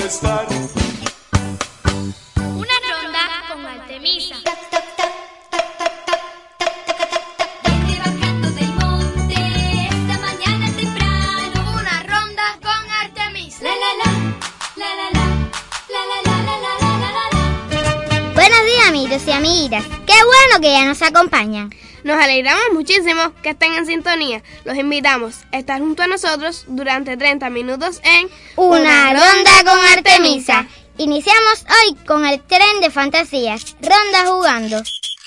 estar. Una ronda con Artemisa. Viene bajando del monte esta mañana temprano. Una ronda con Artemisa. La la la, la la la, la la la la la la la la. Buenos días, amigos y amiguitas. Qué bueno que ya nos acompañan. Nos alegramos muchísimo que estén en sintonía. Los invitamos a estar junto a nosotros durante 30 minutos en Una ronda con Artemisa. Iniciamos hoy con el tren de fantasías, Ronda Jugando.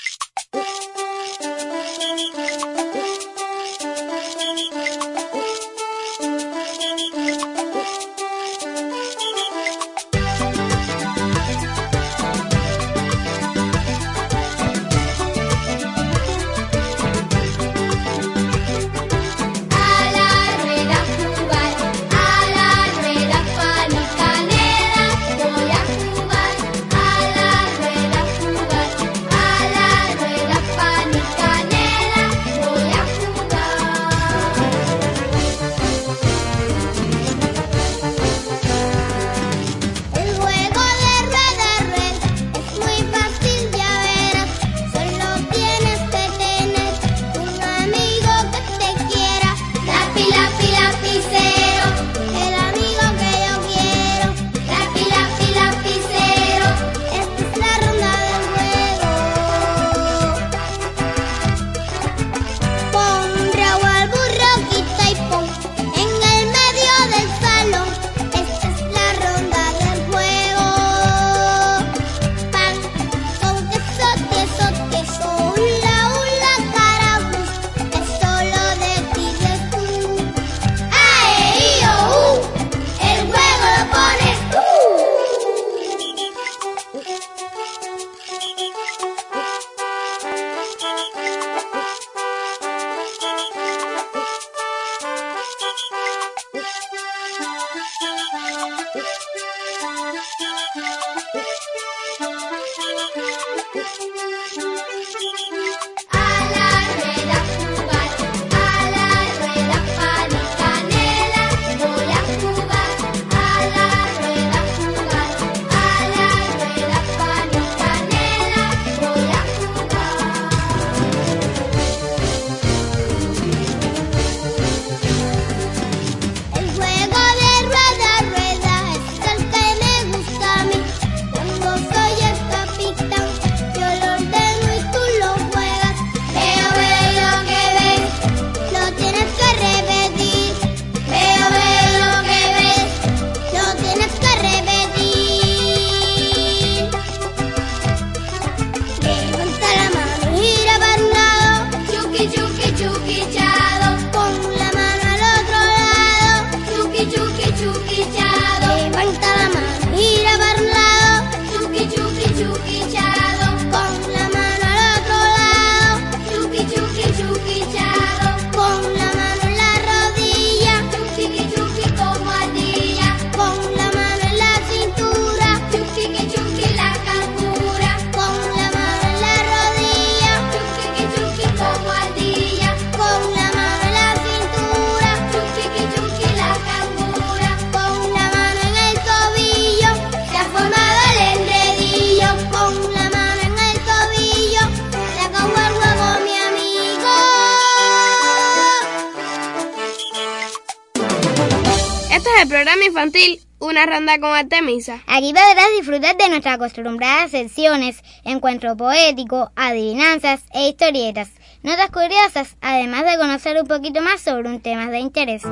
El programa infantil Una Ronda con Artemisa. Aquí podrás disfrutar de nuestras acostumbradas secciones, encuentro poético, adivinanzas e historietas, notas curiosas, además de conocer un poquito más sobre un tema de interés.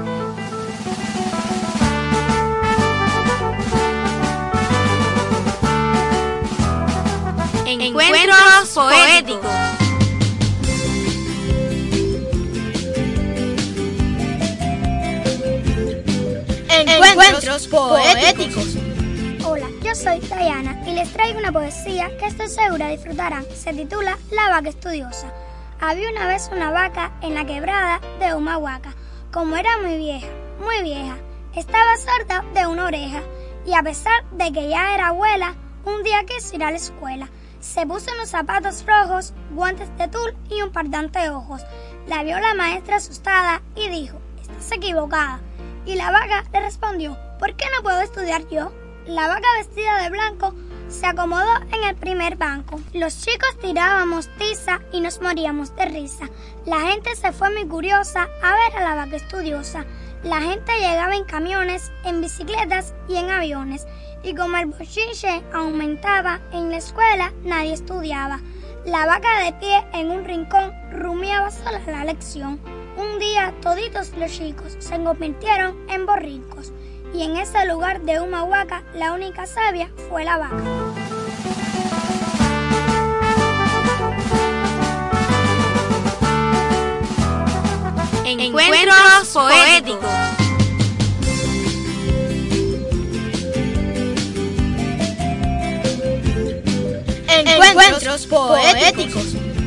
Encuentros poéticos. Encuentros poéticos. Hola, yo soy Diana y les traigo una poesía que estoy segura disfrutarán. Se titula La vaca estudiosa. Había una vez una vaca en la quebrada de Humahuaca. Como era muy vieja, estaba sorda de una oreja y a pesar de que ya era abuela, un día quiso ir a la escuela. Se puso unos zapatos rojos, guantes de tul y un par de anteojos. La vio la maestra asustada y dijo: «Estás equivocada». Y la vaca le respondió: «¿Por qué no puedo estudiar yo?». La vaca vestida de blanco se acomodó en el primer banco. Los chicos tirábamos tiza y nos moríamos de risa. La gente se fue muy curiosa a ver a la vaca estudiosa. La gente llegaba en camiones, en bicicletas y en aviones. Y como el bochinche aumentaba, en la escuela nadie estudiaba. La vaca de pie en un rincón rumiaba sola la lección. Un día toditos los chicos se convirtieron en borricos. Y en ese lugar de Humahuaca, la única sabia fue la vaca. Encuentros poéticos. Encuentros poéticos.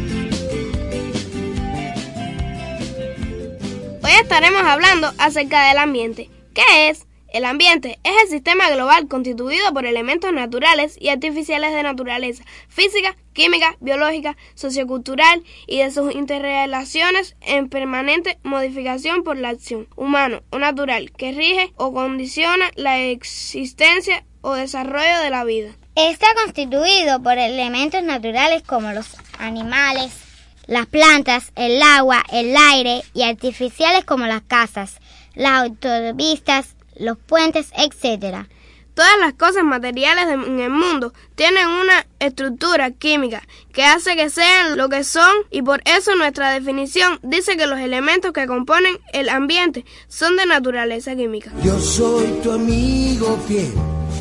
Hoy estaremos hablando acerca del ambiente. ¿Qué es? El ambiente es el sistema global constituido por elementos naturales y artificiales de naturaleza física, química, biológica, sociocultural y de sus interrelaciones en permanente modificación por la acción humana o natural que rige o condiciona la existencia o desarrollo de la vida. Está constituido por elementos naturales como los animales, las plantas, el agua, el aire y artificiales como las casas, las autopistas, los puentes, etc. Todas las cosas materiales en el mundo tienen una estructura química que hace que sean lo que son y por eso nuestra definición dice que los elementos que componen el ambiente son de naturaleza química. Yo soy tu amigo fiel.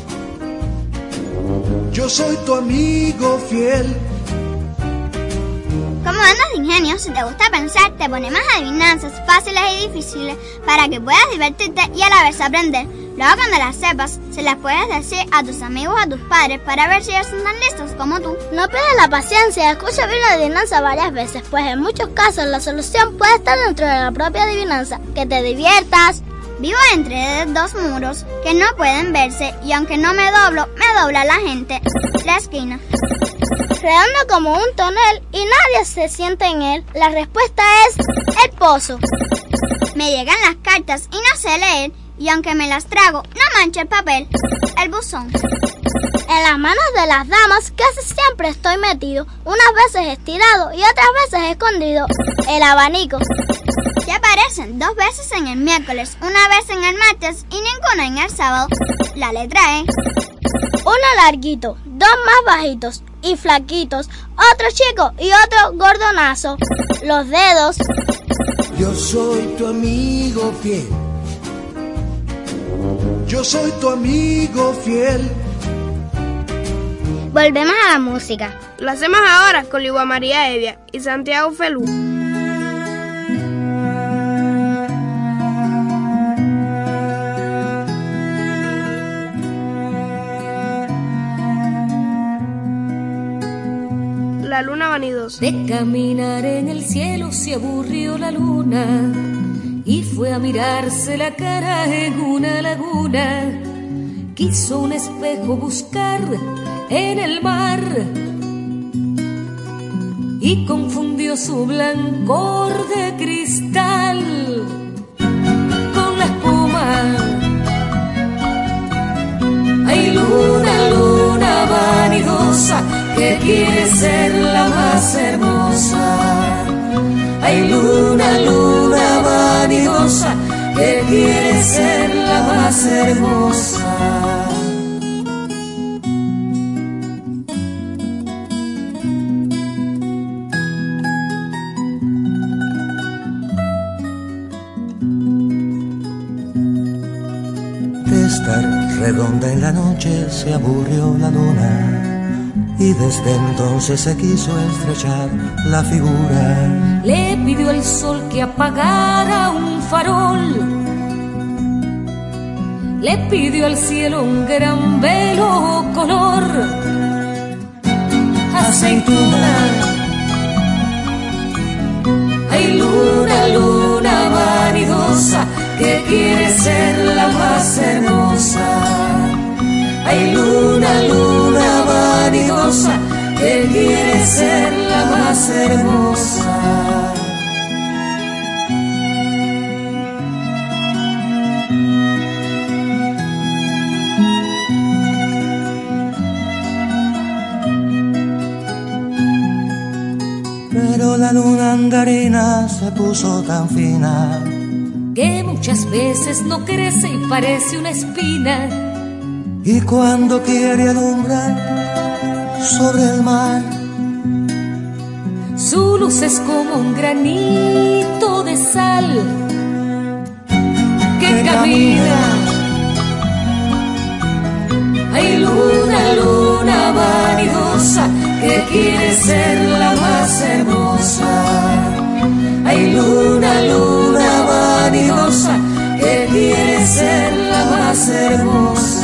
Yo soy tu amigo fiel. Como andas de ingenio, si te gusta pensar, te ponemos adivinanzas fáciles y difíciles para que puedas divertirte y a la vez aprender. Luego cuando las sepas, se las puedes decir a tus amigos o a tus padres para ver si ellos son tan listos como tú. No pierdas la paciencia, escucha bien la adivinanza varias veces, pues en muchos casos la solución puede estar dentro de la propia adivinanza. ¡Que te diviertas! Vivo entre dos muros que no pueden verse y aunque no me doblo, me dobla la gente. La esquina. Redondo como un tonel y nadie se sienta en él. La respuesta es el pozo. Me llegan las cartas y no sé leer y aunque me las trago, no mancha el papel. El buzón. En las manos de las damas casi siempre estoy metido, unas veces estirado y otras veces escondido. El abanico. Ya aparecen 2 veces en el miércoles, una vez en el martes y ninguna en el sábado. La letra E. Uno larguito, 2 más bajitos y flaquitos, otro chico y otro gordonazo. Los dedos. Yo soy tu amigo fiel. Yo soy tu amigo fiel. Volvemos a la música. Lo hacemos ahora con Ligua María Evia y Santiago Felú. La luna vanidosa. De caminar en el cielo se aburrió la luna y fue a mirarse la cara en una laguna. Quiso un espejo buscar en el mar y confundió su blancor de cristal con la espuma. Ay, luna, luna vanidosa, que quiere ser la más hermosa. Ay, luna, luna vanidosa, que quiere ser la más hermosa. De estar redonda en la noche se aburrió la luna y desde entonces se quiso estrechar la figura. Le pidió al sol que apagara un farol, le pidió al cielo un gran velo color aceituna. Ay, luna, luna vanidosa, que quiere ser la más hermosa. Ay, luna, luna vanidosa, que quiere ser la más hermosa. mandarina se puso tan fina que muchas veces no crece y parece una espina. Y cuando quiere alumbrar sobre el mar, su luz es como un granito de sal que camina. Hay luna, luna vanidosa que quiere ser la más hermosa. Hay luna, luna vanidosa que quiere ser la más hermosa.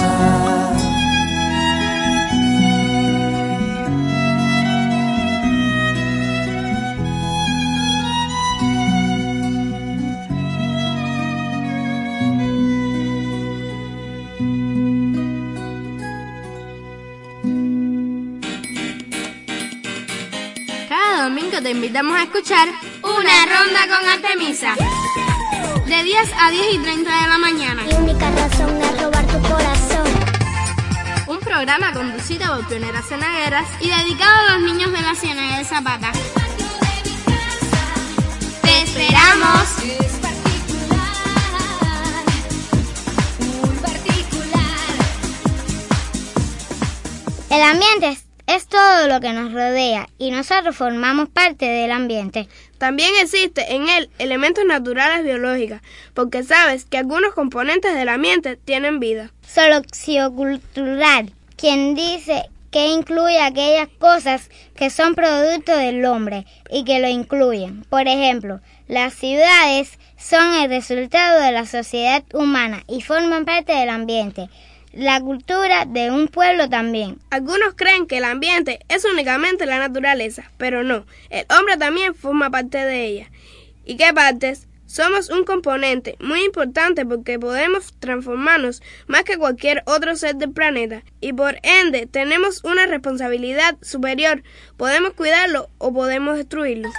Te invitamos a escuchar Una Ronda con Artemisa de 10 a 10:30 de la mañana. Mi única razón es robar tu corazón. Un programa conducido por pioneras cenagueras y dedicado a los niños de la Ciénaga de Zapata. ¡Te esperamos! El ambiente es todo lo que nos rodea y nosotros formamos parte del ambiente. También existe en él elementos naturales biológicos, porque sabes que algunos componentes del ambiente tienen vida. Sociocultural, quien dice que incluye aquellas cosas que son producto del hombre y que lo incluyen. Por ejemplo, las ciudades son el resultado de la sociedad humana y forman parte del ambiente. La cultura de un pueblo también. Algunos creen que el ambiente es únicamente la naturaleza, pero no, el hombre también forma parte de ella. ¿Y qué partes? Somos un componente muy importante porque podemos transformarnos más que cualquier otro ser del planeta y por ende tenemos una responsabilidad superior. Podemos cuidarlo o podemos destruirlo.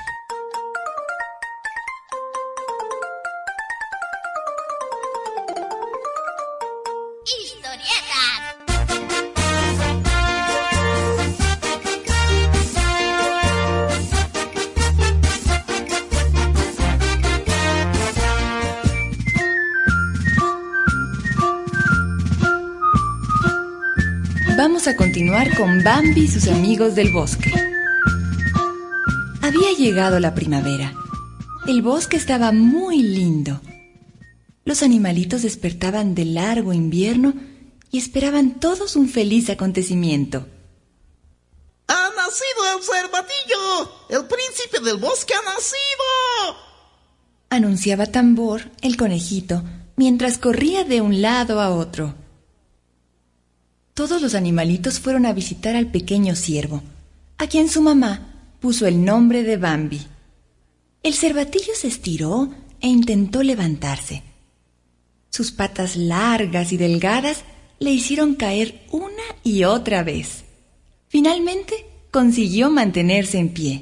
Vamos a continuar con Bambi y sus amigos del bosque. Había llegado la primavera. El bosque estaba muy lindo. Los animalitos despertaban del largo invierno y esperaban todos un feliz acontecimiento. ¡Ha nacido el cervatillo! ¡El príncipe del bosque ha nacido! Anunciaba Tambor, el conejito, mientras corría de un lado a otro. Todos los animalitos fueron a visitar al pequeño ciervo, a quien su mamá puso el nombre de Bambi. El cervatillo se estiró e intentó levantarse. Sus patas largas y delgadas le hicieron caer una y otra vez. Finalmente consiguió mantenerse en pie.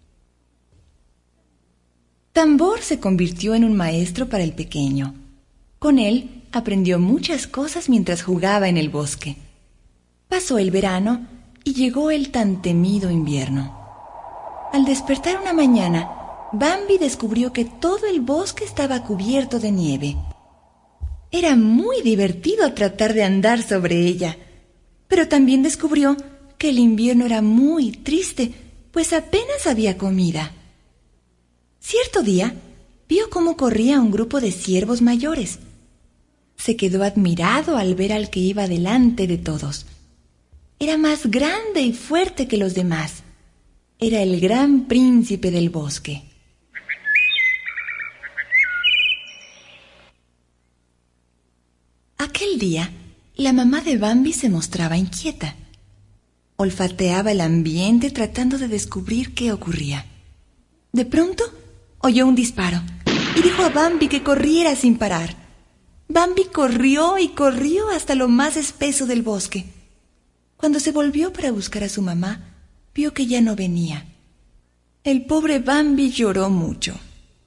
Tambor se convirtió en un maestro para el pequeño. Con él aprendió muchas cosas mientras jugaba en el bosque. Pasó el verano y llegó el tan temido invierno. Al despertar una mañana, Bambi descubrió que todo el bosque estaba cubierto de nieve. Era muy divertido tratar de andar sobre ella, pero también descubrió que el invierno era muy triste, pues apenas había comida. Cierto día, vio cómo corría un grupo de ciervos mayores. Se quedó admirado al ver al que iba delante de todos. Era más grande y fuerte que los demás. Era el gran príncipe del bosque. Aquel día, la mamá de Bambi se mostraba inquieta. Olfateaba el ambiente tratando de descubrir qué ocurría. De pronto, oyó un disparo y dijo a Bambi que corriera sin parar. Bambi corrió y corrió hasta lo más espeso del bosque. Cuando se volvió para buscar a su mamá, vio que ya no venía. El pobre Bambi lloró mucho.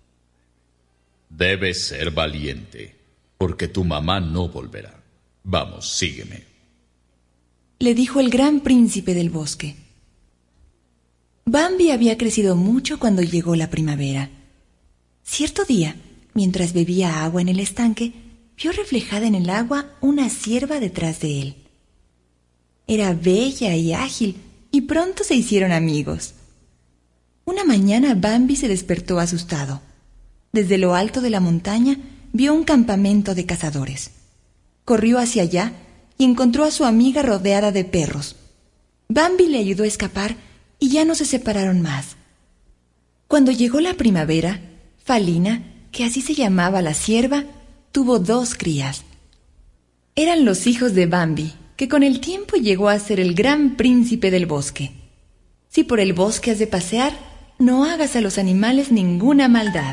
Debes ser valiente, porque tu mamá no volverá. Vamos, sígueme, le dijo el gran príncipe del bosque. Bambi había crecido mucho cuando llegó la primavera. Cierto día, mientras bebía agua en el estanque, vio reflejada en el agua una cierva detrás de él. Era bella y ágil, y pronto se hicieron amigos. Una mañana Bambi se despertó asustado. Desde lo alto de la montaña vio un campamento de cazadores. Corrió hacia allá y encontró a su amiga rodeada de perros. Bambi le ayudó a escapar y ya no se separaron más. Cuando llegó la primavera, Falina, que así se llamaba la cierva, tuvo 2 crías. Eran los hijos de Bambi, que con el tiempo llegó a ser el gran príncipe del bosque. Si por el bosque has de pasear, no hagas a los animales ninguna maldad.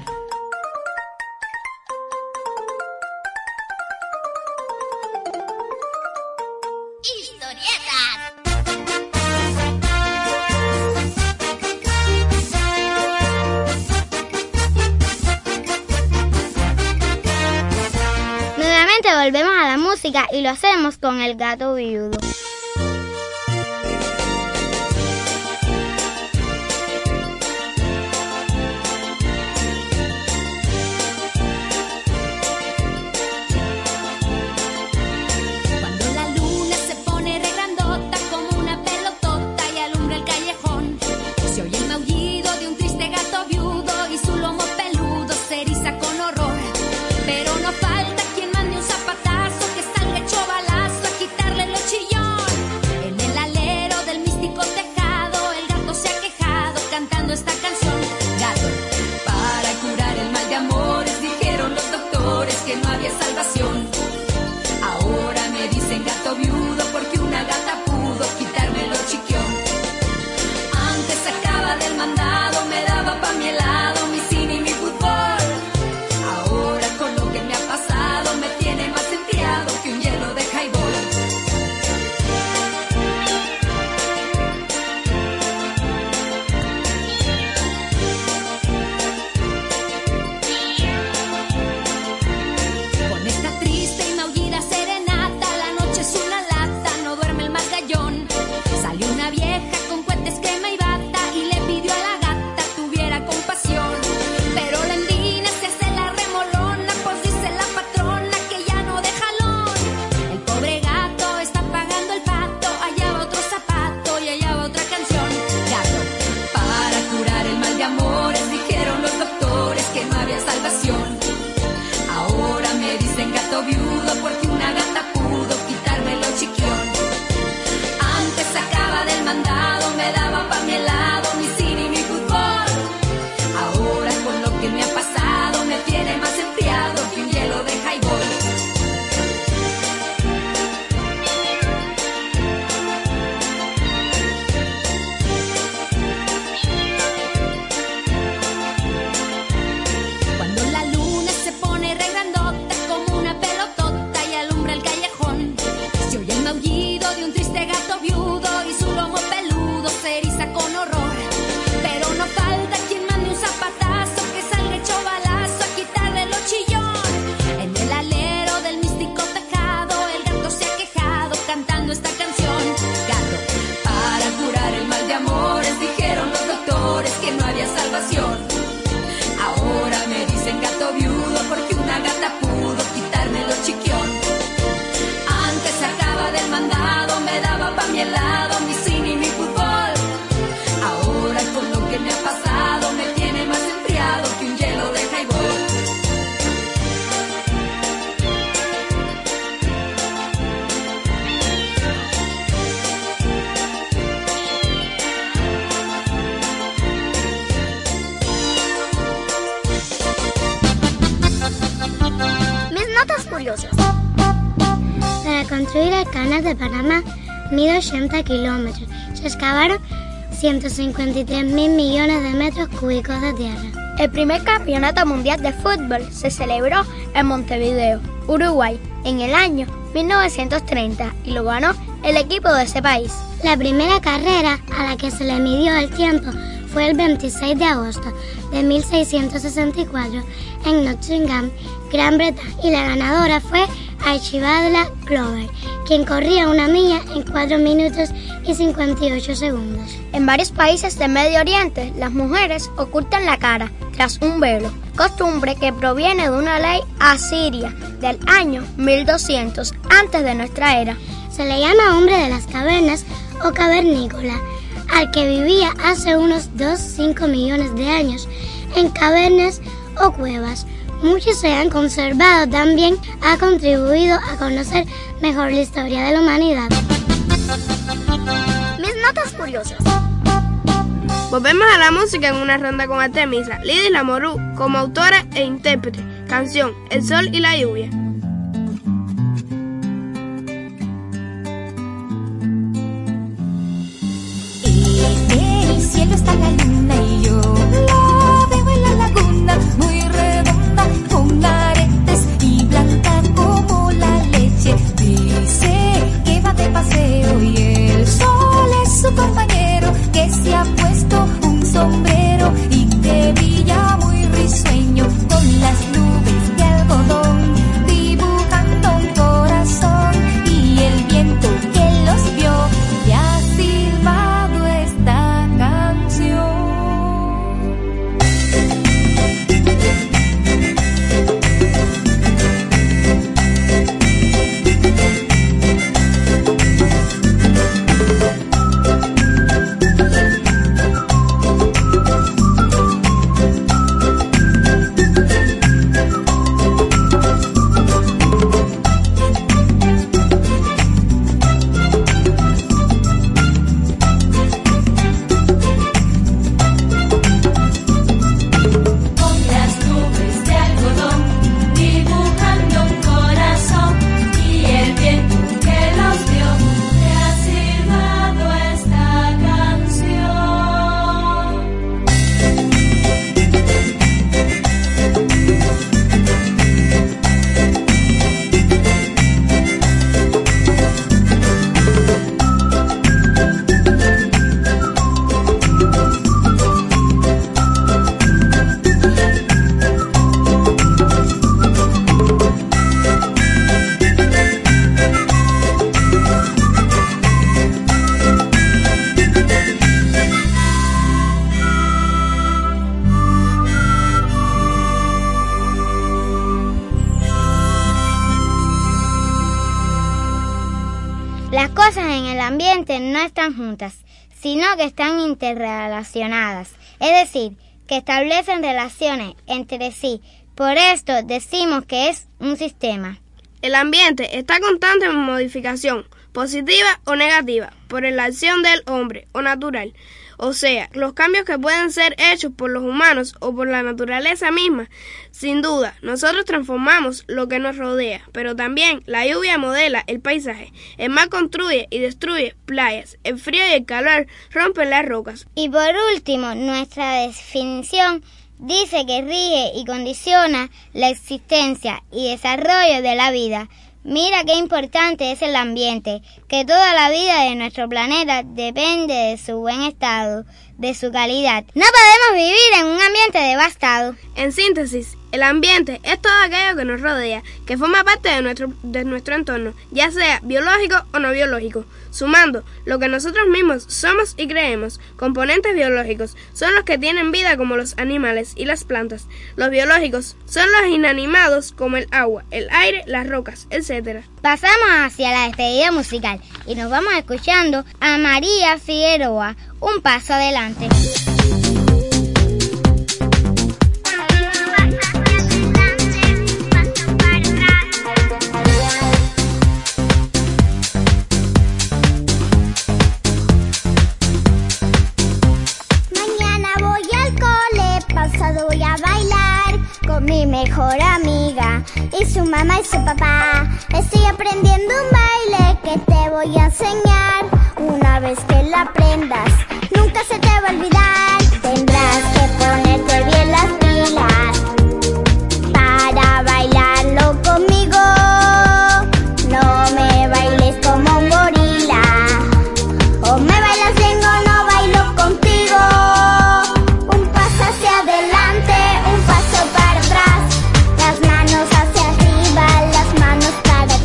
Nuevamente volvemos a la música y lo hacemos con El Gato Viudo. Para construir el canal de Panamá mide 80 kilómetros. Se excavaron 153.000 millones de metros cúbicos de tierra. El primer campeonato mundial de fútbol se celebró en Montevideo, Uruguay, en el año 1930 y lo ganó el equipo de ese país. La primera carrera a la que se le midió el tiempo fue el 26 de agosto de 1664 en Nottingham, Gran Bretaña, y la ganadora fue Archibald Glover, quien corría 1 milla en 4 minutos y 58 segundos. En varios países del Medio Oriente, las mujeres ocultan la cara tras un velo, costumbre que proviene de una ley asiria del año 1200 antes de nuestra era. Se le llama hombre de las cavernas o cavernícola, al que vivía hace unos 2,5 millones de años en cavernas o cuevas. Muchos se han conservado, también ha contribuido a conocer mejor la historia de la humanidad. Mis notas curiosas. Volvemos a la música en una ronda con Artemisa, Lidia Lamorú como autora e intérprete. Canción El sol y la lluvia. En el cielo está la luna y yo la veo en la laguna, muy redonda, con aretes y blanca como la leche. Dice que va de paseo y el sol es su compañero, que se ha puesto un sombrero y que brilla muy risueño con las nubes de algodón, dibujando un corazón, y el viento que los vio le ha silbado esta canción. Las cosas en el ambiente no están juntas, sino que están interrelacionadas, es decir, que establecen relaciones entre sí. Por esto decimos que es un sistema. El ambiente está constante en modificación, positiva o negativa, por la acción del hombre o natural. O sea, los cambios que pueden ser hechos por los humanos o por la naturaleza misma. Sin duda, nosotros transformamos lo que nos rodea, pero también la lluvia modela el paisaje, el mar construye y destruye playas, el frío y el calor rompen las rocas. Y por último, nuestra definición dice que rige y condiciona la existencia y desarrollo de la vida. Mira qué importante es el ambiente, que toda la vida de nuestro planeta depende de su buen estado, de su calidad. No podemos vivir en un ambiente devastado. En síntesis, el ambiente es todo aquello que nos rodea, que forma parte de nuestro entorno, ya sea biológico o no biológico. Sumando lo que nosotros mismos somos y creemos, componentes biológicos son los que tienen vida como los animales y las plantas. Los biológicos son los inanimados como el agua, el aire, las rocas, etc. Pasamos hacia la despedida musical y nos vamos escuchando a María Figueroa, Un paso adelante. Voy a bailar con mi mejor amiga y su mamá y su papá. Estoy aprendiendo un baile que te voy a enseñar. Una vez que lo aprendas, nunca se te va a olvidar. Tendrás que ponerte bien las pilas para bailarlo conmigo. No me bailes como un gorila, o me bailas bien o no bailo contigo. Un paso hacia adelante, un paso para atrás, las manos hacia arriba, las manos para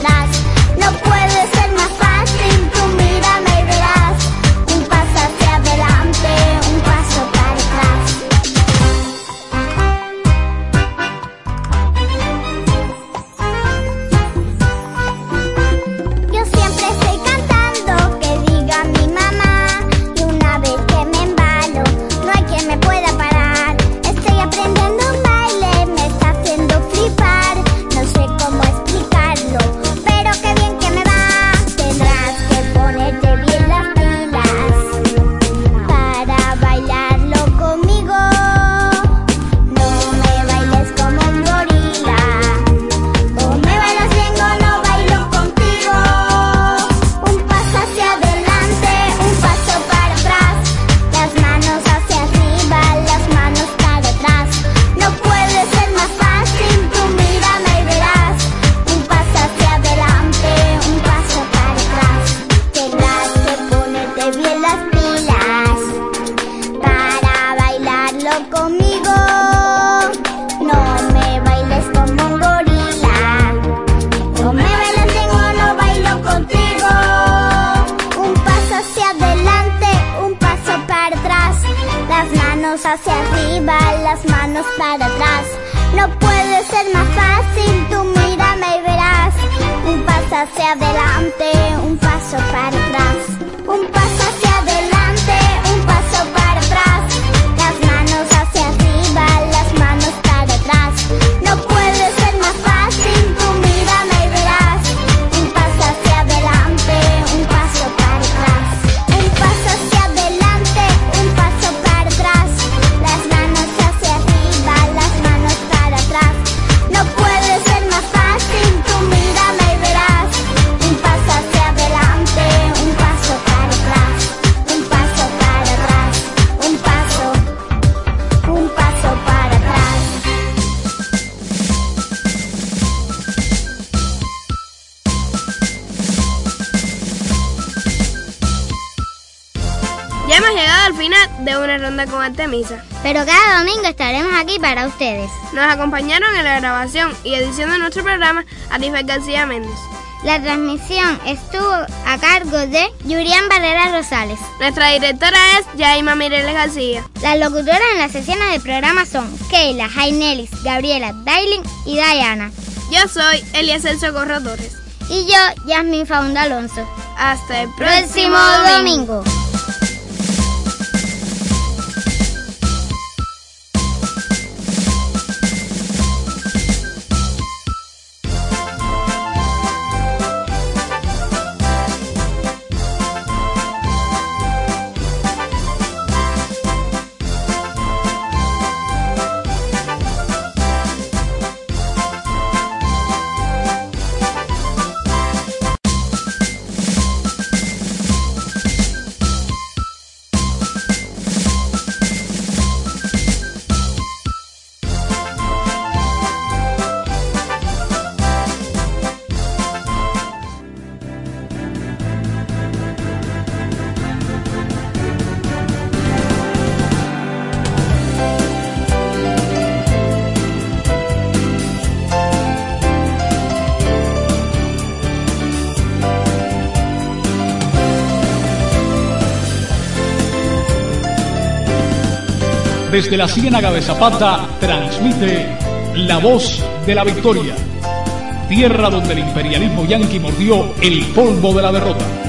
manos hacia arriba, las manos para atrás. No puede ser más fácil, tú mírame y verás. Un paso hacia adelante, un paso para atrás. Un paso hacia adelante, un paso para atrás. Las manos hacia arriba, las manos para atrás. No puede ser más fácil, tú mírame y verás. Un paso hacia adelante, un paso para atrás. Un paso hacia adelante, un paso para atrás. Las manos hacia arriba, las manos para atrás. No puede ser más fácil, tú mírame y verás. Un paso hacia adelante, un paso para atrás. Un paso para atrás, un paso para atrás. Ya hemos llegado al final de una ronda con Artemisa. Pero cada domingo estaremos aquí para ustedes. Nos acompañaron en la grabación y edición de nuestro programa Arifel García Méndez. La transmisión estuvo a cargo de Yurian Barrera Rosales. Nuestra directora es Yaima Mireles García. Las locutoras en las sesiones del programa son Keila, Jainelis, Gabriela, Dailin y Diana. Yo soy Eliezer Socorro Torres. Y yo, Yasmin Faunda Alonso. Hasta el Próximo domingo. Desde la Ciénaga de Zapata transmite La Voz de la Victoria, tierra donde el imperialismo yanqui mordió el polvo de la derrota.